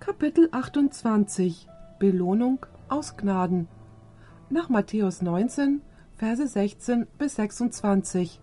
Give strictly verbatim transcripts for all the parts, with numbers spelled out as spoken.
Kapitel achtundzwanzig Belohnung aus Gnaden. Nach Matthäus neunzehn, Verse sechzehn bis sechsundzwanzig.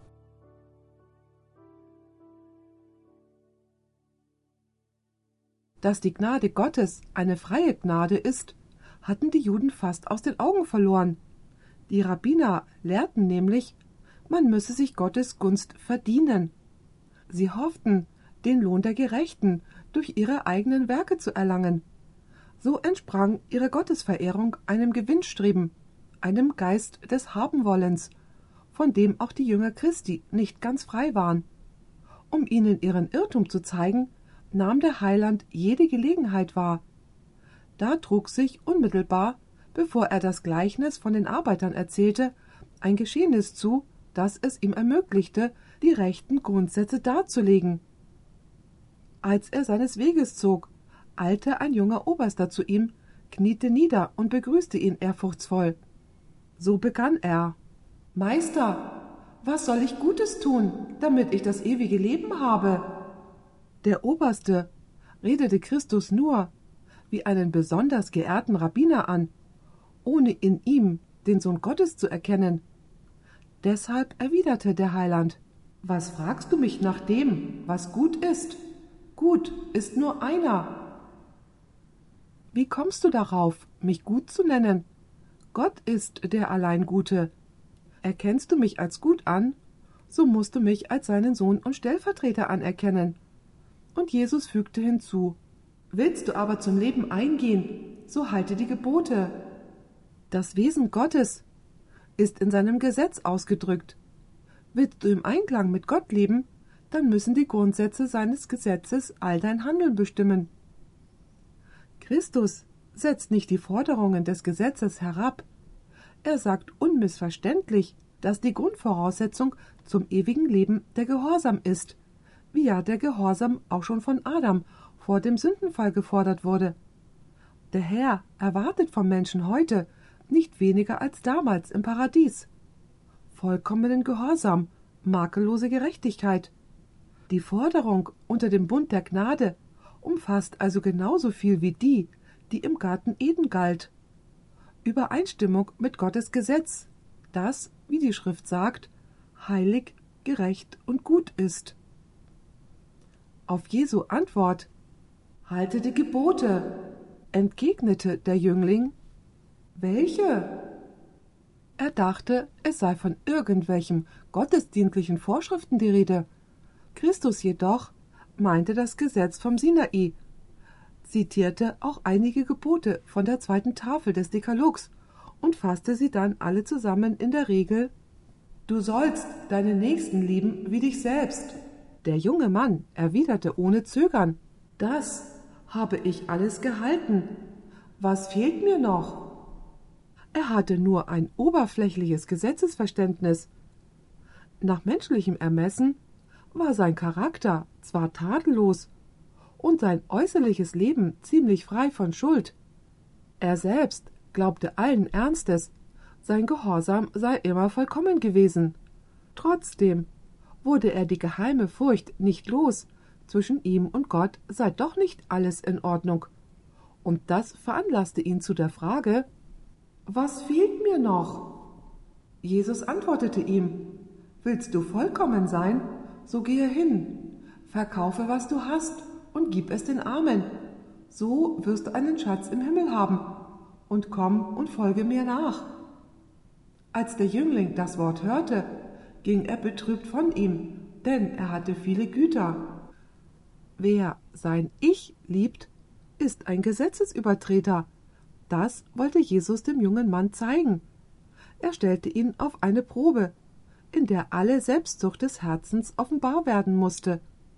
Dass die Gnade Gottes eine freie Gnade ist, hatten die Juden fast aus den Augen verloren. Die Rabbiner lehrten nämlich, man müsse sich Gottes Gunst verdienen. Sie hofften, den Lohn der Gerechten durch ihre eigenen Werke zu erlangen. So entsprang ihre Gottesverehrung einem Gewinnstreben, einem Geist des Habenwollens, von dem auch die Jünger Christi nicht ganz frei waren. Um ihnen ihren Irrtum zu zeigen, nahm der Heiland jede Gelegenheit wahr. Da trug sich unmittelbar, bevor er das Gleichnis von den Arbeitern erzählte, ein Geschehnis zu, das es ihm ermöglichte, die rechten Grundsätze darzulegen. Als er seines Weges zog, eilte ein junger Oberster zu ihm, kniete nieder und begrüßte ihn ehrfurchtsvoll. So begann er: »Meister, was soll ich Gutes tun, damit ich das ewige Leben habe?« Der Oberste redete Christus nur wie einen besonders geehrten Rabbiner an, ohne in ihm den Sohn Gottes zu erkennen. Deshalb erwiderte der Heiland: »Was fragst du mich nach dem, was gut ist? Gut ist nur einer.« »Wie kommst du darauf, mich gut zu nennen? Gott ist der allein Gute. Erkennst du mich als gut an, so musst du mich als seinen Sohn und Stellvertreter anerkennen.« Und Jesus fügte hinzu: »Willst du aber zum Leben eingehen, so halte die Gebote.« Das Wesen Gottes ist in seinem Gesetz ausgedrückt. Willst du im Einklang mit Gott leben, dann müssen die Grundsätze seines Gesetzes all dein Handeln bestimmen. Christus setzt nicht die Forderungen des Gesetzes herab. Er sagt unmissverständlich, dass die Grundvoraussetzung zum ewigen Leben der Gehorsam ist, wie ja der Gehorsam auch schon von Adam vor dem Sündenfall gefordert wurde. Der Herr erwartet vom Menschen heute nicht weniger als damals im Paradies: vollkommenen Gehorsam, makellose Gerechtigkeit. Die Forderung unter dem Bund der Gnade umfasst also genauso viel wie die, die im Garten Eden galt. Übereinstimmung mit Gottes Gesetz, das, wie die Schrift sagt, heilig, gerecht und gut ist. Auf Jesu Antwort: »Halte die Gebote«, entgegnete der Jüngling: »Welche?« Er dachte, es sei von irgendwelchen gottesdienstlichen Vorschriften die Rede. Christus jedoch meinte das Gesetz vom Sinai, zitierte auch einige Gebote von der zweiten Tafel des Dekalogs und fasste sie dann alle zusammen in der Regel: »Du sollst deinen Nächsten lieben wie dich selbst.« Der junge Mann erwiderte ohne Zögern: »Das habe ich alles gehalten. Was fehlt mir noch?« Er hatte nur ein oberflächliches Gesetzesverständnis. Nach menschlichem Ermessen war sein Charakter zwar tadellos und sein äußerliches Leben ziemlich frei von Schuld. Er selbst glaubte allen Ernstes, sein Gehorsam sei immer vollkommen gewesen. Trotzdem wurde er die geheime Furcht nicht los, zwischen ihm und Gott sei doch nicht alles in Ordnung. Und das veranlasste ihn zu der Frage: »Was fehlt mir noch?« Jesus antwortete ihm: »Willst du vollkommen sein, so gehe hin, verkaufe, was du hast, und gib es den Armen. So wirst du einen Schatz im Himmel haben, und komm und folge mir nach.« Als der Jüngling das Wort hörte, ging er betrübt von ihm, denn er hatte viele Güter. Wer sein Ich liebt, ist ein Gesetzesübertreter. Das wollte Jesus dem jungen Mann zeigen. Er stellte ihn auf eine Probe, in der alle Selbstsucht des Herzens offenbar werden musste.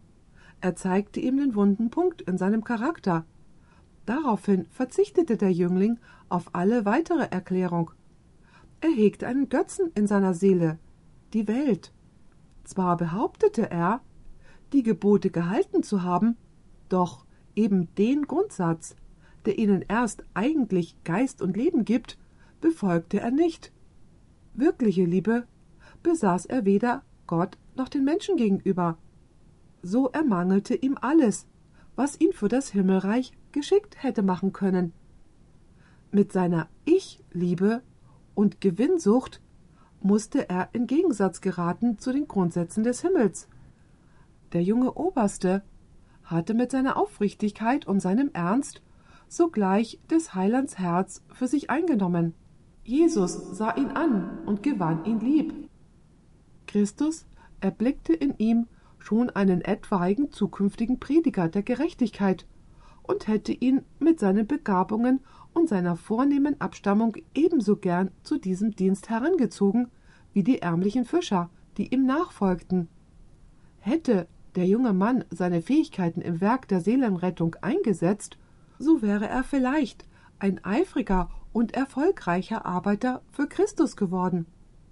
Er zeigte ihm den wunden Punkt in seinem Charakter. Daraufhin verzichtete der Jüngling auf alle weitere Erklärung. Er hegte einen Götzen in seiner Seele, die Welt. Zwar behauptete er, die Gebote gehalten zu haben, doch eben den Grundsatz, der ihnen erst eigentlich Geist und Leben gibt, befolgte er nicht. Wirkliche Liebe besaß er weder Gott noch den Menschen gegenüber. So ermangelte ihm alles, was ihn für das Himmelreich geschickt hätte machen können. Mit seiner Ich-Liebe und Gewinnsucht musste er in Gegensatz geraten zu den Grundsätzen des Himmels. Der junge Oberste hatte mit seiner Aufrichtigkeit und seinem Ernst sogleich des Heilands Herz für sich eingenommen. Jesus sah ihn an und gewann ihn lieb. Christus erblickte in ihm schon einen etwaigen zukünftigen Prediger der Gerechtigkeit und hätte ihn mit seinen Begabungen und seiner vornehmen Abstammung ebenso gern zu diesem Dienst herangezogen wie die ärmlichen Fischer, die ihm nachfolgten. Hätte der junge Mann seine Fähigkeiten im Werk der Seelenrettung eingesetzt, so wäre er vielleicht ein eifriger und erfolgreicher Arbeiter für Christus geworden.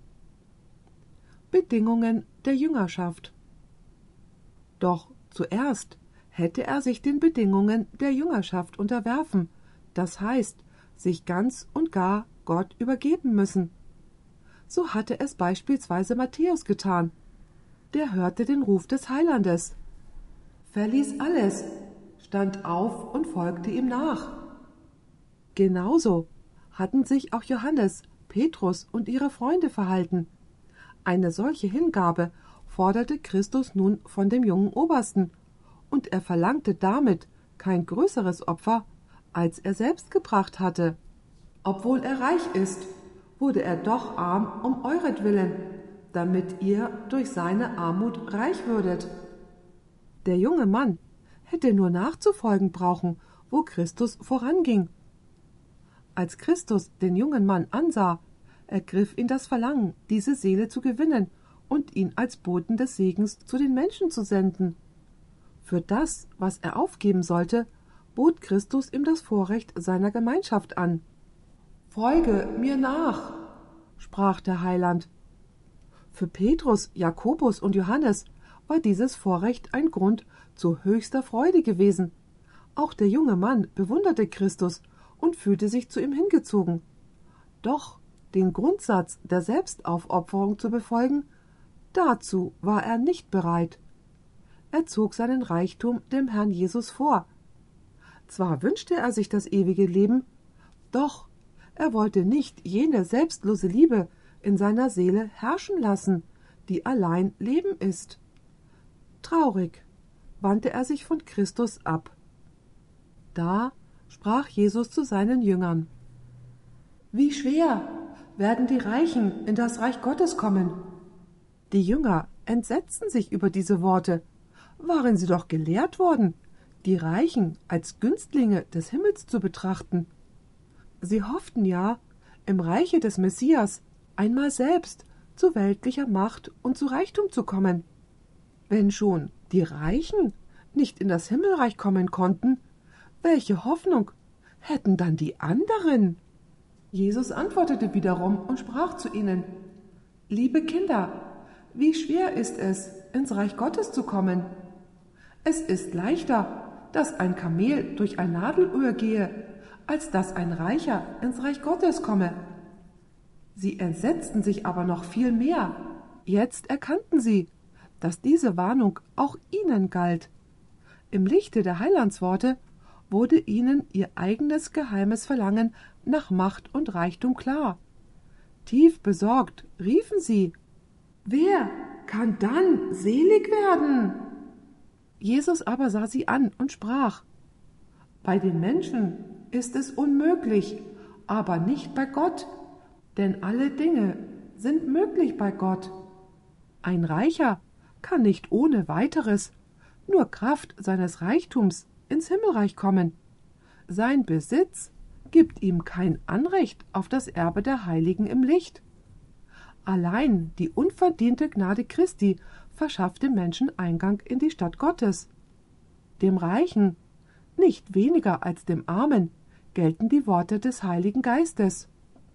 Bedingungen der Jüngerschaft. Doch zuerst hätte er sich den Bedingungen der Jüngerschaft unterwerfen, das heißt, sich ganz und gar Gott übergeben müssen. So hatte es beispielsweise Matthäus getan. Der hörte den Ruf des Heilandes, verließ alles, stand auf und folgte ihm nach. Genauso hatten sich auch Johannes, Petrus und ihre Freunde verhalten. Eine solche Hingabe forderte Christus nun von dem jungen Obersten, und er verlangte damit kein größeres Opfer, als er selbst gebracht hatte. Obwohl er reich ist, wurde er doch arm um euretwillen, damit ihr durch seine Armut reich würdet. Der junge Mann hätte nur nachzufolgen brauchen, wo Christus voranging. Als Christus den jungen Mann ansah, ergriff ihn das Verlangen, diese Seele zu gewinnen und ihn als Boten des Segens zu den Menschen zu senden. Für das, was er aufgeben sollte, bot Christus ihm das Vorrecht seiner Gemeinschaft an. »Folge mir nach«, sprach der Heiland. Für Petrus, Jakobus und Johannes war dieses Vorrecht ein Grund zu höchster Freude gewesen. Auch der junge Mann bewunderte Christus und fühlte sich zu ihm hingezogen. Doch den Grundsatz der Selbstaufopferung zu befolgen, dazu war er nicht bereit. Er zog seinen Reichtum dem Herrn Jesus vor. Zwar wünschte er sich das ewige Leben, doch er wollte nicht jene selbstlose Liebe in seiner Seele herrschen lassen, die allein Leben ist. Traurig wandte er sich von Christus ab. Da sprach Jesus zu seinen Jüngern: Wie schwer werden die Reichen in das Reich Gottes kommen? Die Jünger entsetzten sich über diese Worte. Waren sie doch gelehrt worden, die Reichen als Günstlinge des Himmels zu betrachten. Sie hofften ja, im Reiche des Messias einmal selbst zu weltlicher Macht und zu Reichtum zu kommen. Wenn schon die Reichen nicht in das Himmelreich kommen konnten, welche Hoffnung hätten dann die anderen? Jesus antwortete wiederum und sprach zu ihnen: Liebe Kinder, wie schwer ist es, ins Reich Gottes zu kommen? Es ist leichter, dass ein Kamel durch ein Nadelöhr gehe, als dass ein Reicher ins Reich Gottes komme. Sie entsetzten sich aber noch viel mehr. Jetzt erkannten sie, dass diese Warnung auch ihnen galt. Im Lichte der Heilandsworte wurde ihnen ihr eigenes geheimes Verlangen nach Macht und Reichtum klar. Tief besorgt riefen sie: Wer kann dann selig werden? Jesus aber sah sie an und sprach: Bei den Menschen ist es unmöglich, aber nicht bei Gott, denn alle Dinge sind möglich bei Gott. Ein Reicher kann nicht ohne weiteres, nur Kraft seines Reichtums, ins Himmelreich kommen. Sein Besitz gibt ihm kein Anrecht auf das Erbe der Heiligen im Licht. Allein die unverdiente Gnade Christi verschafft dem Menschen Eingang in die Stadt Gottes. Dem Reichen, nicht weniger als dem Armen, gelten die Worte des Heiligen Geistes.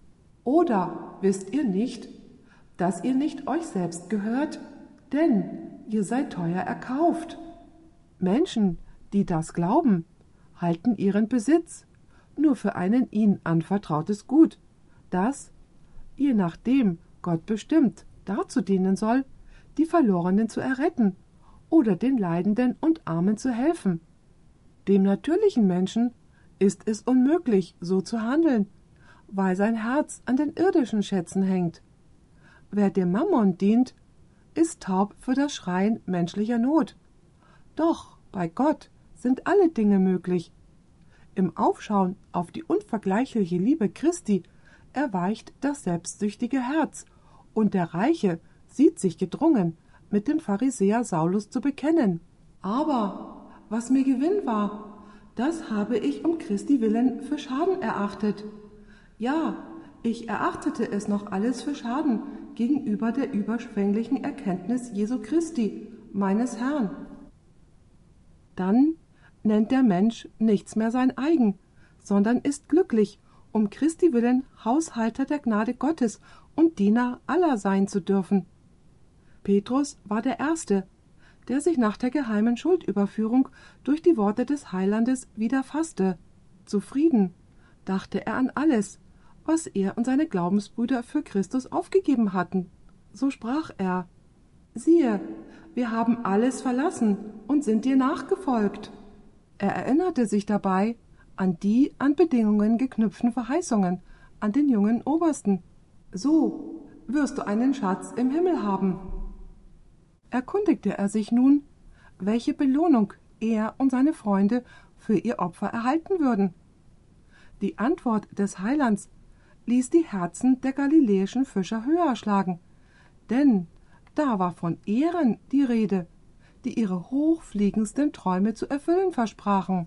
Oder wisst ihr nicht, dass ihr nicht euch selbst gehört, denn ihr seid teuer erkauft? Menschen, die das glauben, halten ihren Besitz nur für einen ihnen anvertrautes Gut, das, je nachdem Gott bestimmt, dazu dienen soll, die Verlorenen zu erretten oder den Leidenden und Armen zu helfen. Dem natürlichen Menschen ist es unmöglich, so zu handeln, weil sein Herz an den irdischen Schätzen hängt. Wer dem Mammon dient, ist taub für das Schreien menschlicher Not. Doch bei Gott sind alle Dinge möglich. Im Aufschauen auf die unvergleichliche Liebe Christi erweicht das selbstsüchtige Herz, und der Reiche sieht sich gedrungen, mit dem Pharisäer Saulus zu bekennen. Aber was mir Gewinn war, das habe ich um Christi willen für Schaden erachtet. Ja, ich erachtete es noch alles für Schaden gegenüber der überschwänglichen Erkenntnis Jesu Christi, meines Herrn. Dann nennt der Mensch nichts mehr sein eigen, sondern ist glücklich, um Christi willen Haushalter der Gnade Gottes und Diener aller sein zu dürfen. Petrus war der Erste, der sich nach der geheimen Schuldüberführung durch die Worte des Heilandes wieder fasste. Zufrieden dachte er an alles, was er und seine Glaubensbrüder für Christus aufgegeben hatten. So sprach er: Siehe, wir haben alles verlassen und sind dir nachgefolgt. Er erinnerte sich dabei an die an Bedingungen geknüpften Verheißungen an den jungen Obersten. So wirst du einen Schatz im Himmel haben. Erkundigte er sich nun, welche Belohnung er und seine Freunde für ihr Opfer erhalten würden. Die Antwort des Heilands ließ die Herzen der galiläischen Fischer höher schlagen, denn da war von Ehren die Rede, die ihre hochfliegendsten Träume zu erfüllen versprachen.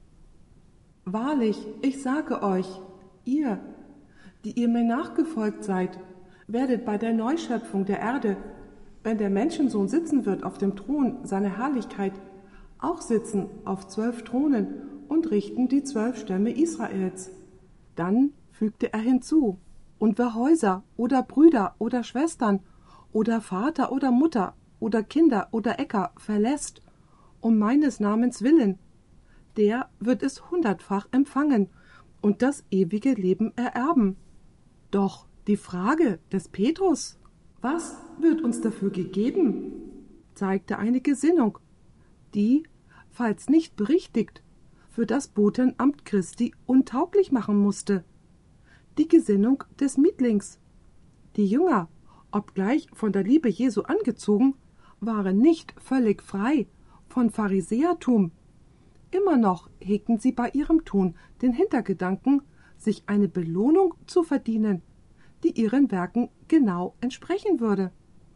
Wahrlich, ich sage euch, ihr, die ihr mir nachgefolgt seid, werdet bei der Neuschöpfung der Erde, wenn der Menschensohn sitzen wird auf dem Thron seiner Herrlichkeit, auch sitzen auf zwölf Thronen und richten die zwölf Stämme Israels. Dann fügte er hinzu: Und wer Häuser oder Brüder oder Schwestern oder Vater oder Mutter oder Kinder oder Äcker verlässt, um meines Namens willen, der wird es hundertfach empfangen und das ewige Leben ererben. Doch die Frage des Petrus, was wird uns dafür gegeben, zeigte eine Gesinnung, die, falls nicht berichtigt, für das Botenamt Christi untauglich machen musste. Die Gesinnung des Mietlings. Die Jünger, obgleich von der Liebe Jesu angezogen, waren nicht völlig frei von Pharisäertum. Immer noch hegten sie bei ihrem Tun den Hintergedanken, sich eine Belohnung zu verdienen, die ihren Werken genau entsprechen würde.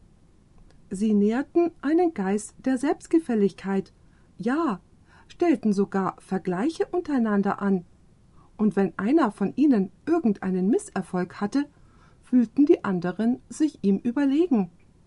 Sie nährten einen Geist der Selbstgefälligkeit, ja, stellten sogar Vergleiche untereinander an, und wenn einer von ihnen irgendeinen Misserfolg hatte, fühlten die anderen sich ihm überlegen.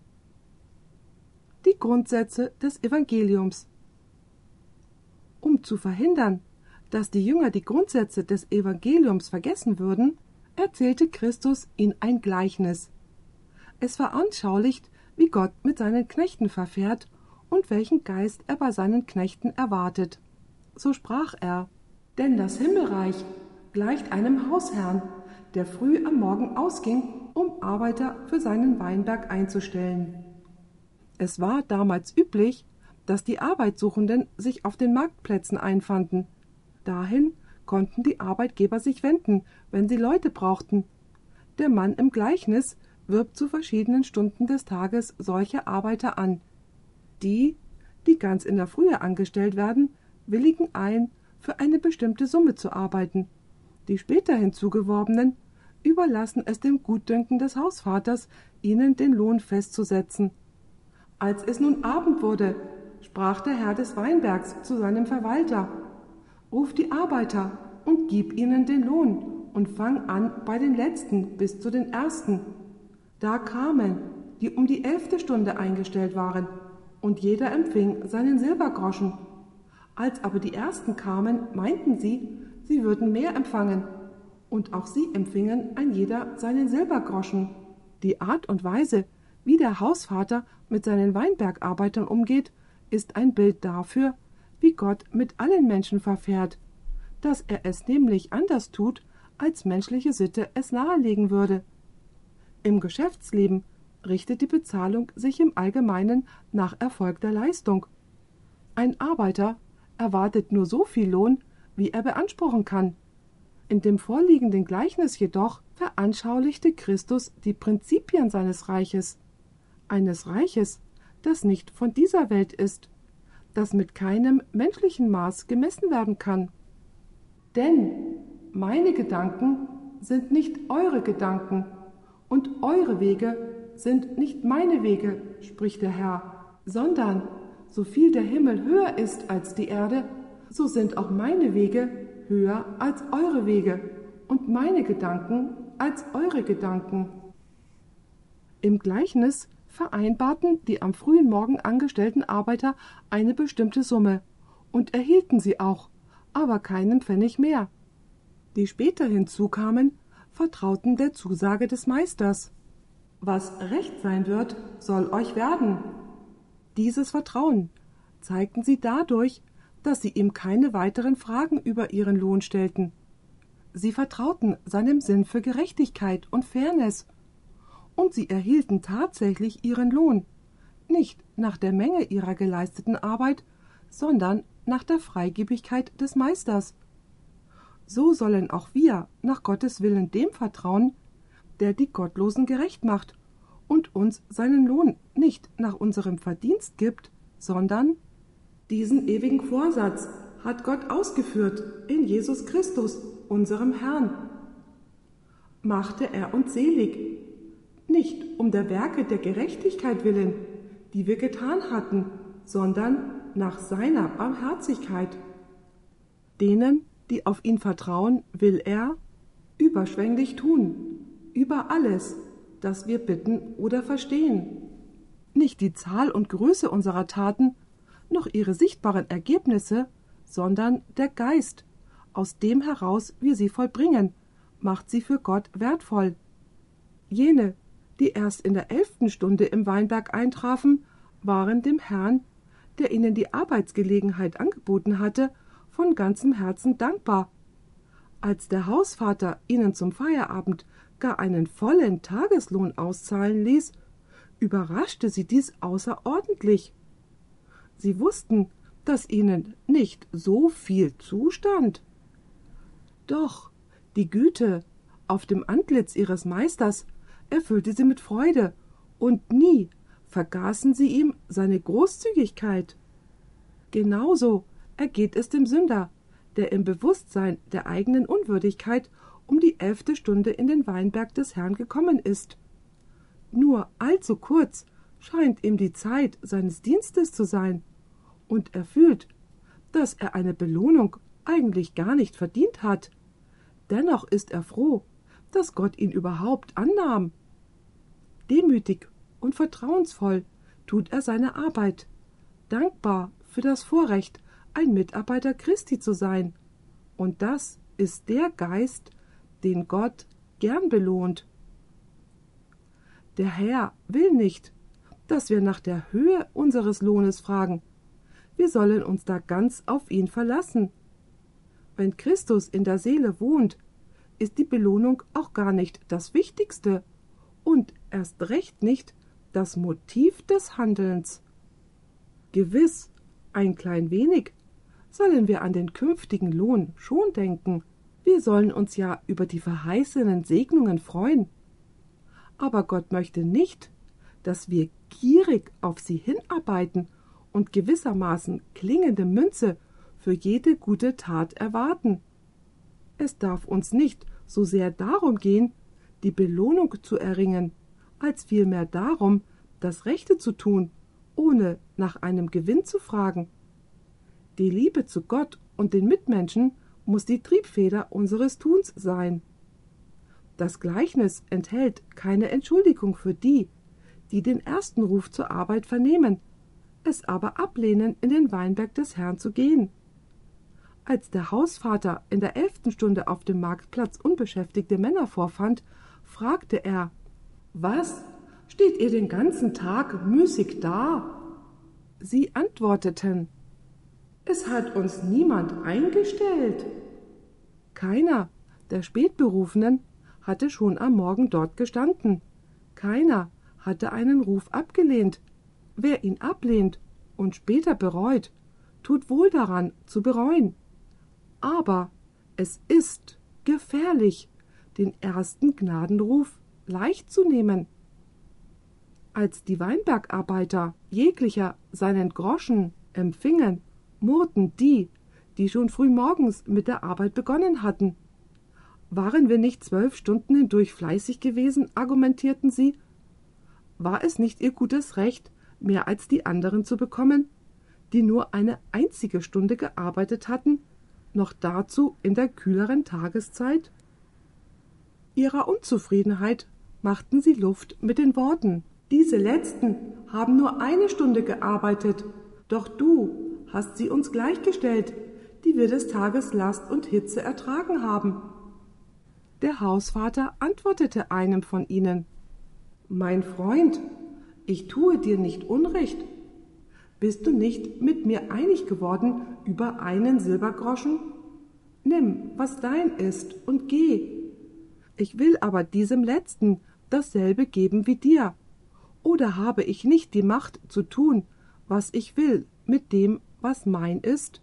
Die Grundsätze des Evangeliums. Um zu verhindern, dass die Jünger die Grundsätze des Evangeliums vergessen würden, erzählte Christus ihnen ein Gleichnis. Es veranschaulicht, wie Gott mit seinen Knechten verfährt und welchen Geist er bei seinen Knechten erwartet. So sprach er: Denn das Himmelreich gleicht einem Hausherrn, der früh am Morgen ausging, um Arbeiter für seinen Weinberg einzustellen. Es war damals üblich, dass die Arbeitssuchenden sich auf den Marktplätzen einfanden. Dahin konnten die Arbeitgeber sich wenden, wenn sie Leute brauchten. Der Mann im Gleichnis wirbt zu verschiedenen Stunden des Tages solche Arbeiter an. Die, die ganz in der Frühe angestellt werden, willigen ein, für eine bestimmte Summe zu arbeiten. Die später hinzugeworbenen überlassen es dem Gutdünken des Hausvaters, ihnen den Lohn festzusetzen. Als es nun Abend wurde, sprach der Herr des Weinbergs zu seinem Verwalter: Ruf die Arbeiter und gib ihnen den Lohn und fang an bei den Letzten bis zu den Ersten. Da kamen, die um die elfte Stunde eingestellt waren, und jeder empfing seinen Silbergroschen. Als aber die Ersten kamen, meinten sie, sie würden mehr empfangen, und auch sie empfingen ein jeder seinen Silbergroschen. Die Art und Weise, wie der Hausvater mit seinen Weinbergarbeitern umgeht, ist ein Bild dafür, wie Gott mit allen Menschen verfährt, dass er es nämlich anders tut, als menschliche Sitte es nahelegen würde. Im Geschäftsleben richtet die Bezahlung sich im Allgemeinen nach erfolgter Leistung. Ein Arbeiter erwartet nur so viel Lohn, wie er beanspruchen kann. In dem vorliegenden Gleichnis jedoch veranschaulichte Christus die Prinzipien seines Reiches, eines Reiches, das nicht von dieser Welt ist, das mit keinem menschlichen Maß gemessen werden kann. Denn meine Gedanken sind nicht eure Gedanken und eure Wege sind nicht meine Wege, spricht der Herr, sondern so viel der Himmel höher ist als die Erde, so sind auch meine Wege höher als eure Wege und meine Gedanken als eure Gedanken. Im Gleichnis vereinbarten die am frühen Morgen angestellten Arbeiter eine bestimmte Summe und erhielten sie auch, aber keinen Pfennig mehr. Die später hinzukamen, vertrauten der Zusage des Meisters. Was recht sein wird, soll euch werden. Dieses Vertrauen zeigten sie dadurch, dass sie ihm keine weiteren Fragen über ihren Lohn stellten. Sie vertrauten seinem Sinn für Gerechtigkeit und Fairness, und sie erhielten tatsächlich ihren Lohn, nicht nach der Menge ihrer geleisteten Arbeit, sondern nach der Freigebigkeit des Meisters. So sollen auch wir nach Gottes Willen dem vertrauen, der die Gottlosen gerecht macht und uns seinen Lohn nicht nach unserem Verdienst gibt, sondern diesen ewigen Vorsatz hat Gott ausgeführt in Jesus Christus, unserem Herrn. Machte er uns selig, nicht um der Werke der Gerechtigkeit willen, die wir getan hatten, sondern nach seiner Barmherzigkeit. Denen, die auf ihn vertrauen, will er überschwänglich tun, über alles, das wir bitten oder verstehen. Nicht die Zahl und Größe unserer Taten, noch ihre sichtbaren Ergebnisse, sondern der Geist, aus dem heraus wir sie vollbringen, macht sie für Gott wertvoll. Jene, die erst in der elften Stunde im Weinberg eintrafen, waren dem Herrn, der ihnen die Arbeitsgelegenheit angeboten hatte, von ganzem Herzen dankbar. Als der Hausvater ihnen zum Feierabend gar einen vollen Tageslohn auszahlen ließ, überraschte sie dies außerordentlich. Sie wussten, dass ihnen nicht so viel zustand. Doch die Güte auf dem Antlitz ihres Meisters erfüllte sie mit Freude, und nie vergaßen sie ihm seine Großzügigkeit. Genauso ergeht es dem Sünder, der im Bewusstsein der eigenen Unwürdigkeit um die elfte Stunde in den Weinberg des Herrn gekommen ist. Nur allzu kurz scheint ihm die Zeit seines Dienstes zu sein, und er fühlt, dass er eine Belohnung eigentlich gar nicht verdient hat. Dennoch ist er froh, dass Gott ihn überhaupt annahm. Demütig und vertrauensvoll tut er seine Arbeit, dankbar für das Vorrecht, ein Mitarbeiter Christi zu sein. Und das ist der Geist, den Gott gern belohnt. Der Herr will nicht, dass wir nach der Höhe unseres Lohnes fragen. Wir sollen uns da ganz auf ihn verlassen. Wenn Christus in der Seele wohnt, ist die Belohnung auch gar nicht das Wichtigste und erst recht nicht das Motiv des Handelns. Gewiss, ein klein wenig sollen wir an den künftigen Lohn schon denken. Wir sollen uns ja über die verheißenen Segnungen freuen. Aber Gott möchte nicht, dass wir gierig auf sie hinarbeiten und gewissermaßen klingende Münze für jede gute Tat erwarten. Es darf uns nicht so sehr darum gehen, die Belohnung zu erringen, als vielmehr darum, das Rechte zu tun, ohne nach einem Gewinn zu fragen. Die Liebe zu Gott und den Mitmenschen muss die Triebfeder unseres Tuns sein. Das Gleichnis enthält keine Entschuldigung für die, die den ersten Ruf zur Arbeit vernehmen, es aber ablehnen, in den Weinberg des Herrn zu gehen. Als der Hausvater in der elften Stunde auf dem Marktplatz unbeschäftigte Männer vorfand, fragte er: »Was, steht ihr den ganzen Tag müßig da?« Sie antworteten: »Es hat uns niemand eingestellt.« Keiner der Spätberufenen hatte schon am Morgen dort gestanden. Keiner hatte einen Ruf abgelehnt. Wer ihn ablehnt und später bereut, tut wohl daran zu bereuen. Aber es ist gefährlich, den ersten Gnadenruf leicht zu nehmen. Als die Weinbergarbeiter jeglicher seinen Groschen empfingen, murrten die, die schon frühmorgens mit der Arbeit begonnen hatten. Waren wir nicht zwölf Stunden hindurch fleißig gewesen, argumentierten sie. War es nicht ihr gutes Recht, mehr als die anderen zu bekommen, die nur eine einzige Stunde gearbeitet hatten, noch dazu in der kühleren Tageszeit? Ihrer Unzufriedenheit machten sie Luft mit den Worten: Diese Letzten haben nur eine Stunde gearbeitet, doch du hast sie uns gleichgestellt, die wir des Tages Last und Hitze ertragen haben. Der Hausvater antwortete einem von ihnen: Mein Freund, ich tue dir nicht Unrecht. Bist du nicht mit mir einig geworden über einen Silbergroschen? Nimm, was dein ist, und geh. Ich will aber diesem Letzten dasselbe geben wie dir. Oder habe ich nicht die Macht zu tun, was ich will, mit dem, was mein ist?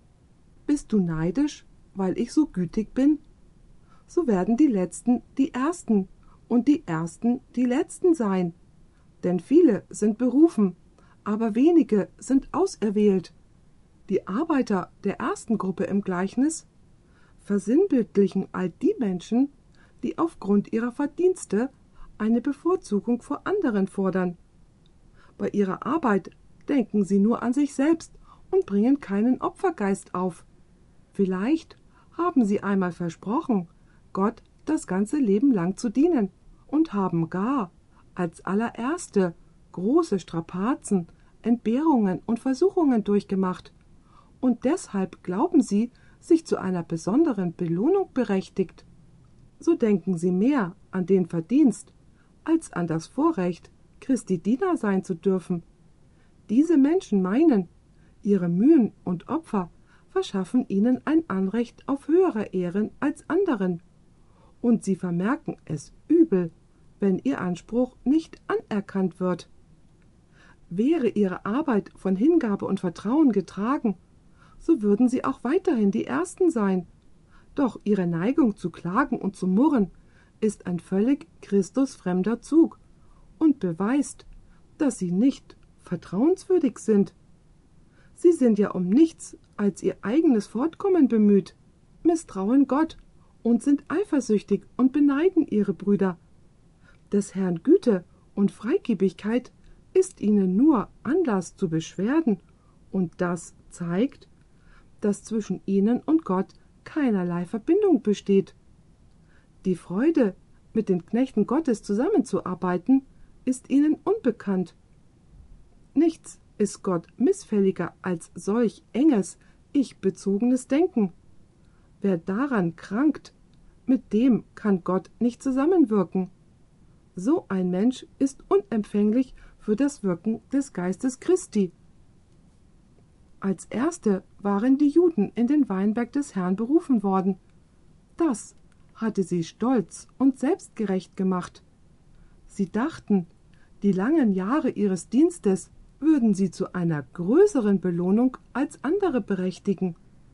Bist du neidisch, weil ich so gütig bin? So werden die Letzten die Ersten und die Ersten die Letzten sein. Denn viele sind berufen, aber wenige sind auserwählt. Die Arbeiter der ersten Gruppe im Gleichnis versinnbildlichen all die Menschen, die aufgrund ihrer Verdienste eine Bevorzugung vor anderen fordern. Bei ihrer Arbeit denken sie nur an sich selbst und bringen keinen Opfergeist auf. Vielleicht haben sie einmal versprochen, Gott das ganze Leben lang zu dienen und haben gar als allererste große Strapazen, Entbehrungen und Versuchungen durchgemacht, und deshalb glauben sie, sich zu einer besonderen Belohnung berechtigt. So denken sie mehr an den Verdienst als an das Vorrecht, Christi Diener sein zu dürfen. Diese Menschen meinen, ihre Mühen und Opfer verschaffen ihnen ein Anrecht auf höhere Ehren als anderen, und sie vermerken es übel, wenn ihr Anspruch nicht anerkannt wird. Wäre ihre Arbeit von Hingabe und Vertrauen getragen, so würden sie auch weiterhin die Ersten sein. Doch ihre Neigung zu klagen und zu murren ist ein völlig Christusfremder Zug und beweist, dass sie nicht vertrauenswürdig sind. Sie sind ja um nichts als ihr eigenes Fortkommen bemüht, misstrauen Gott und sind eifersüchtig und beneiden ihre Brüder. Des Herrn Güte und Freigebigkeit ist ihnen nur Anlass zu Beschwerden, und das zeigt, dass zwischen ihnen und Gott keinerlei Verbindung besteht. Die Freude, mit den Knechten Gottes zusammenzuarbeiten, ist ihnen unbekannt. Nichts ist Gott missfälliger als solch enges, ich-bezogenes Denken. Wer daran krankt, mit dem kann Gott nicht zusammenwirken. So ein Mensch ist unempfänglich für das Wirken des Geistes Christi. Als Erste waren die Juden in den Weinberg des Herrn berufen worden. Das hatte sie stolz und selbstgerecht gemacht. Sie dachten, die langen Jahre ihres Dienstes würden sie zu einer größeren Belohnung als andere berechtigen.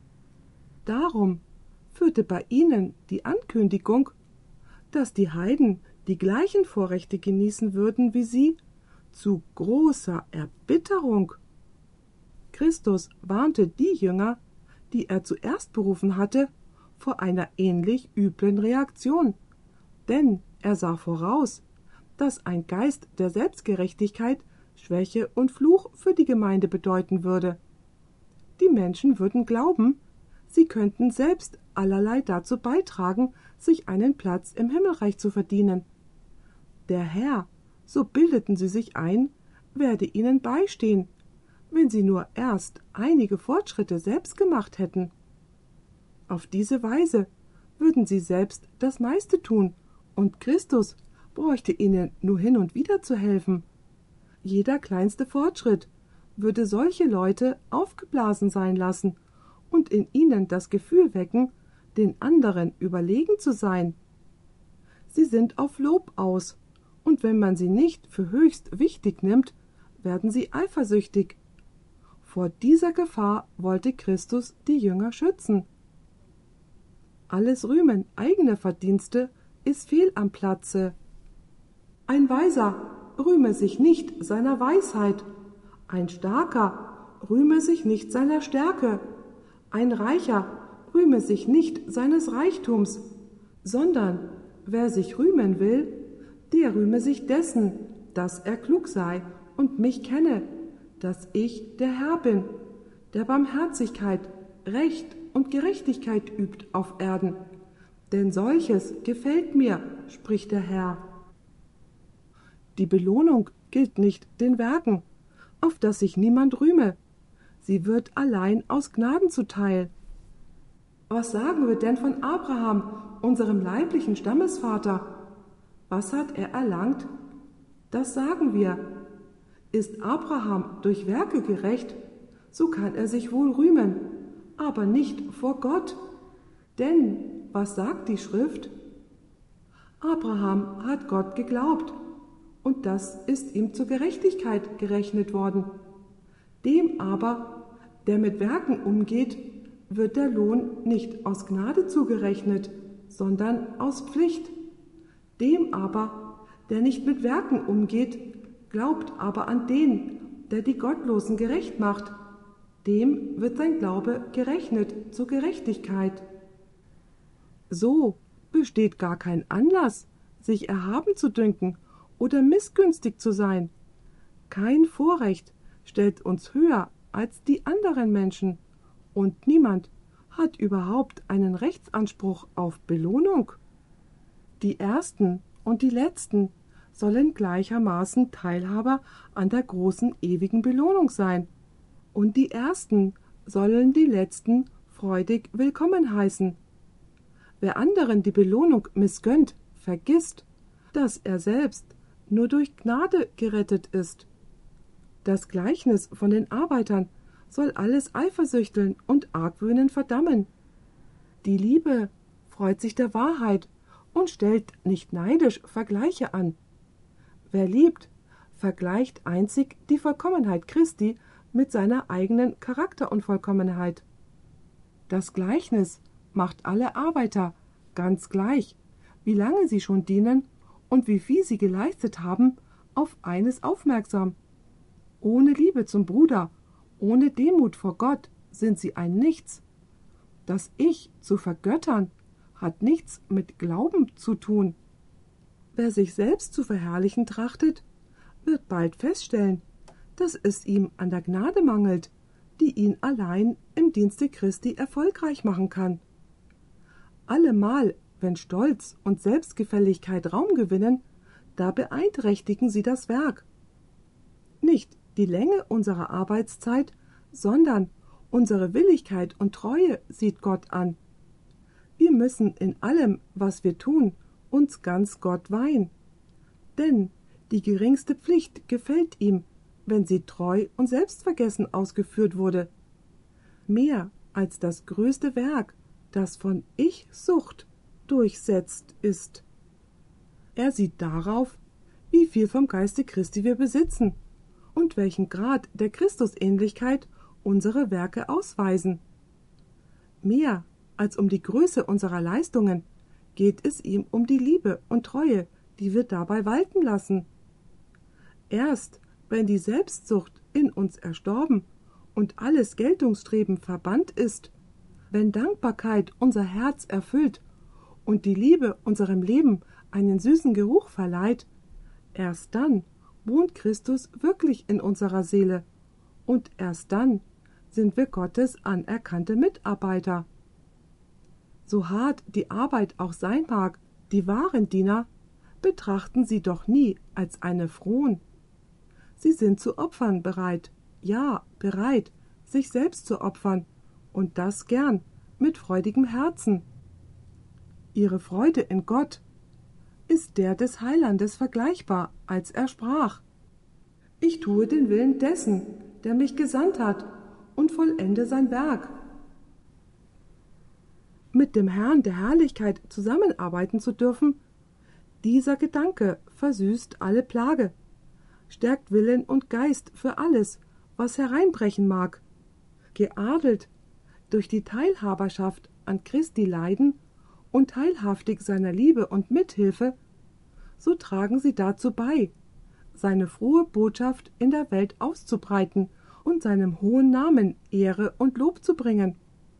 Darum führte bei ihnen die Ankündigung, dass die Heiden die gleichen Vorrechte genießen würden wie sie, zu großer Erbitterung. Christus warnte die Jünger, die er zuerst berufen hatte, vor einer ähnlich üblen Reaktion, denn er sah voraus, dass ein Geist der Selbstgerechtigkeit Schwäche und Fluch für die Gemeinde bedeuten würde. Die Menschen würden glauben, sie könnten selbst allerlei dazu beitragen, sich einen Platz im Himmelreich zu verdienen. Der Herr, so bildeten sie sich ein, werde ihnen beistehen, wenn sie nur erst einige Fortschritte selbst gemacht hätten. Auf diese Weise würden sie selbst das meiste tun, und Christus bräuchte ihnen nur hin und wieder zu helfen. Jeder kleinste Fortschritt würde solche Leute aufgeblasen sein lassen und in ihnen das Gefühl wecken, den anderen überlegen zu sein. Sie sind auf Lob aus, und wenn man sie nicht für höchst wichtig nimmt, werden sie eifersüchtig. Vor dieser Gefahr wollte Christus die Jünger schützen. Alles Rühmen eigener Verdienste ist fehl am Platze. Ein Weiser rühme sich nicht seiner Weisheit, ein Starker rühme sich nicht seiner Stärke, ein Reicher rühme sich nicht seines Reichtums, sondern wer sich rühmen will, der rühme sich dessen, dass er klug sei und mich kenne, dass ich der Herr bin, der Barmherzigkeit, Recht und Gerechtigkeit übt auf Erden. Denn solches gefällt mir, spricht der Herr. Die Belohnung gilt nicht den Werken, auf dass sich niemand rühme. Sie wird allein aus Gnaden zuteil. Was sagen wir denn von Abraham, unserem leiblichen Stammesvater? Was hat er erlangt? Das sagen wir. Ist Abraham durch Werke gerecht, so kann er sich wohl rühmen, aber nicht vor Gott. Denn, was sagt die Schrift? Abraham hat Gott geglaubt, und das ist ihm zur Gerechtigkeit gerechnet worden. Dem aber, der mit Werken umgeht, wird der Lohn nicht aus Gnade zugerechnet, sondern aus Pflicht. Dem aber, der nicht mit Werken umgeht, glaubt aber an den, der die Gottlosen gerecht macht, dem wird sein Glaube gerechnet zur Gerechtigkeit. So besteht gar kein Anlass, sich erhaben zu dünken oder missgünstig zu sein. Kein Vorrecht stellt uns höher als die anderen Menschen, und niemand hat überhaupt einen Rechtsanspruch auf Belohnung. Die Ersten und die Letzten sollen gleichermaßen Teilhaber an der großen ewigen Belohnung sein, und die Ersten sollen die Letzten freudig willkommen heißen. Wer anderen die Belohnung missgönnt, vergisst, dass er selbst nur durch Gnade gerettet ist. Das Gleichnis von den Arbeitern soll alles Eifersüchteln und Argwöhnen verdammen. Die Liebe freut sich der Wahrheit und stellt nicht neidisch Vergleiche an. Wer liebt, vergleicht einzig die Vollkommenheit Christi mit seiner eigenen Charakterunvollkommenheit. Das Gleichnis macht alle Arbeiter ganz gleich, wie lange sie schon dienen und wie viel sie geleistet haben, auf eines aufmerksam. Ohne Liebe zum Bruder, ohne Demut vor Gott sind sie ein Nichts. Das Ich zu vergöttern hat nichts mit Glauben zu tun. Wer sich selbst zu verherrlichen trachtet, wird bald feststellen, dass es ihm an der Gnade mangelt, die ihn allein im Dienste Christi erfolgreich machen kann. Allemal, wenn Stolz und Selbstgefälligkeit Raum gewinnen, da beeinträchtigen sie das Werk. Nicht die Länge unserer Arbeitszeit, sondern unsere Willigkeit und Treue sieht Gott an. Wir müssen in allem, was wir tun, uns ganz Gott weihen. Denn die geringste Pflicht gefällt ihm, wenn sie treu und selbstvergessen ausgeführt wurde. Mehr als das größte Werk, das von Ich-Sucht durchsetzt ist. Er sieht darauf, wie viel vom Geiste Christi wir besitzen und welchen Grad der Christusähnlichkeit unsere Werke ausweisen. Mehr als um die Größe unserer Leistungen geht es ihm um die Liebe und Treue, die wir dabei walten lassen. Erst wenn die Selbstsucht in uns erstorben und alles Geltungsstreben verbannt ist, wenn Dankbarkeit unser Herz erfüllt und die Liebe unserem Leben einen süßen Geruch verleiht, erst dann wohnt Christus wirklich in unserer Seele, und erst dann sind wir Gottes anerkannte Mitarbeiter. So hart die Arbeit auch sein mag, die wahren Diener betrachten sie doch nie als eine Fron. Sie sind zu Opfern bereit, ja, bereit, sich selbst zu opfern, und das gern, mit freudigem Herzen. Ihre Freude in Gott ist der des Heilandes vergleichbar, als er sprach: Ich tue den Willen dessen, der mich gesandt hat, und vollende sein Werk. Mit dem Herrn der Herrlichkeit zusammenarbeiten zu dürfen, dieser Gedanke versüßt alle Plage, stärkt Willen und Geist für alles, was hereinbrechen mag. Geadelt durch die Teilhaberschaft an Christi Leiden und teilhaftig seiner Liebe und Mithilfe, so tragen sie dazu bei, seine frohe Botschaft in der Welt auszubreiten und seinem hohen Namen Ehre und Lob zu bringen.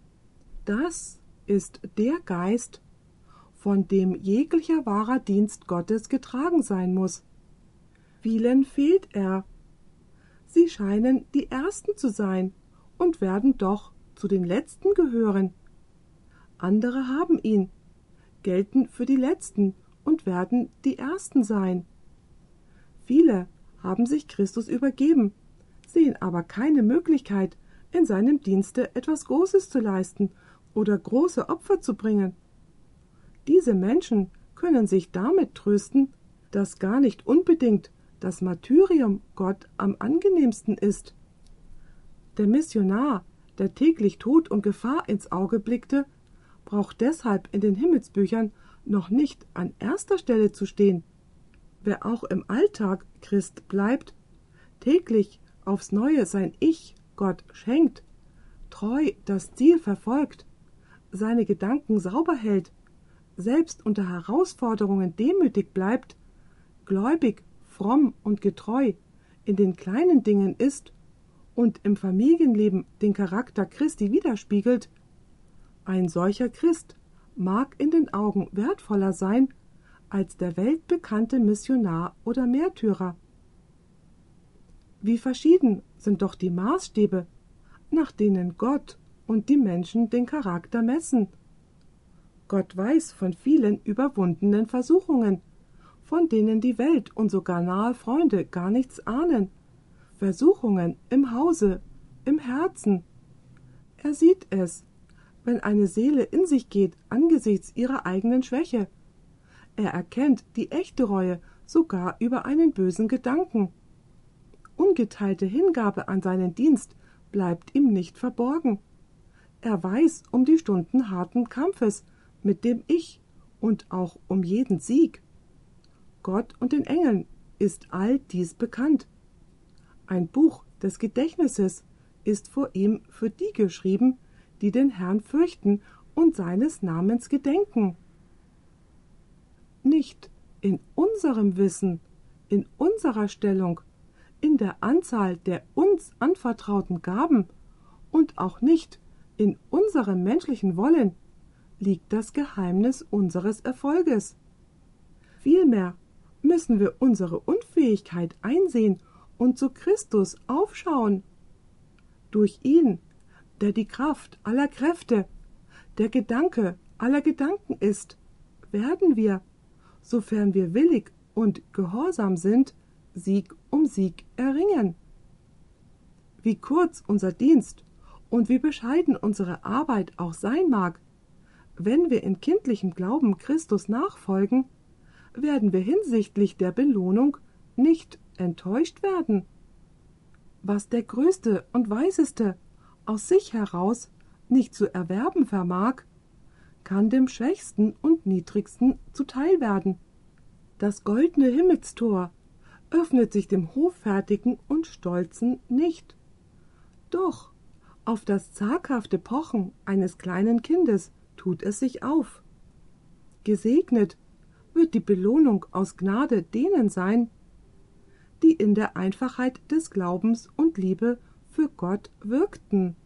Das ist der Geist, von dem jeglicher wahrer Dienst Gottes getragen sein muss. Vielen fehlt er. Sie scheinen die Ersten zu sein und werden doch zu den Letzten gehören. Andere haben ihn, gelten für die Letzten und werden die Ersten sein. Viele haben sich Christus übergeben, sehen aber keine Möglichkeit, in seinem Dienste etwas Großes zu leisten oder große Opfer zu bringen. Diese Menschen können sich damit trösten, dass gar nicht unbedingt das Martyrium Gott am angenehmsten ist. Der Missionar, der täglich Tod und Gefahr ins Auge blickte, braucht deshalb in den Himmelsbüchern noch nicht an erster Stelle zu stehen. Wer auch im Alltag Christ bleibt, täglich aufs Neue sein Ich Gott schenkt, treu das Ziel verfolgt, seine Gedanken sauber hält, selbst unter Herausforderungen demütig bleibt, gläubig, fromm und getreu in den kleinen Dingen ist und im Familienleben den Charakter Christi widerspiegelt, ein solcher Christ mag in den Augen wertvoller sein als der weltbekannte Missionar oder Märtyrer. Wie verschieden sind doch die Maßstäbe, nach denen Gott und die Menschen den Charakter messen. Gott weiß von vielen überwundenen Versuchungen, von denen die Welt und sogar nahe Freunde gar nichts ahnen. Versuchungen im Hause, im Herzen. Er sieht es, wenn eine Seele in sich geht angesichts ihrer eigenen Schwäche. Er erkennt die echte Reue sogar über einen bösen Gedanken. Ungeteilte Hingabe an seinen Dienst bleibt ihm nicht verborgen. Er weiß um die Stunden harten Kampfes mit dem Ich und auch um jeden Sieg. Gott und den Engeln ist all dies bekannt. Ein Buch des Gedächtnisses ist vor ihm für die geschrieben, die den Herrn fürchten und seines Namens gedenken. Nicht in unserem Wissen, in unserer Stellung, in der Anzahl der uns anvertrauten Gaben und auch nicht in unserem menschlichen Wollen liegt das Geheimnis unseres Erfolges. Vielmehr müssen wir unsere Unfähigkeit einsehen und zu Christus aufschauen. Durch ihn, der die Kraft aller Kräfte, der Gedanke aller Gedanken ist, werden wir, sofern wir willig und gehorsam sind, Sieg um Sieg erringen. Wie kurz unser Dienst und wie bescheiden unsere Arbeit auch sein mag, wenn wir in kindlichem Glauben Christus nachfolgen, werden wir hinsichtlich der Belohnung nicht enttäuscht werden. Was der Größte und Weiseste aus sich heraus nicht zu erwerben vermag, kann dem Schwächsten und Niedrigsten zuteil werden. Das goldene Himmelstor öffnet sich dem Hoffärtigen und Stolzen nicht. Doch auf das zaghafte Pochen eines kleinen Kindes tut es sich auf. Gesegnet wird die Belohnung aus Gnade denen sein, die in der Einfachheit des Glaubens und Liebe für Gott wirkten.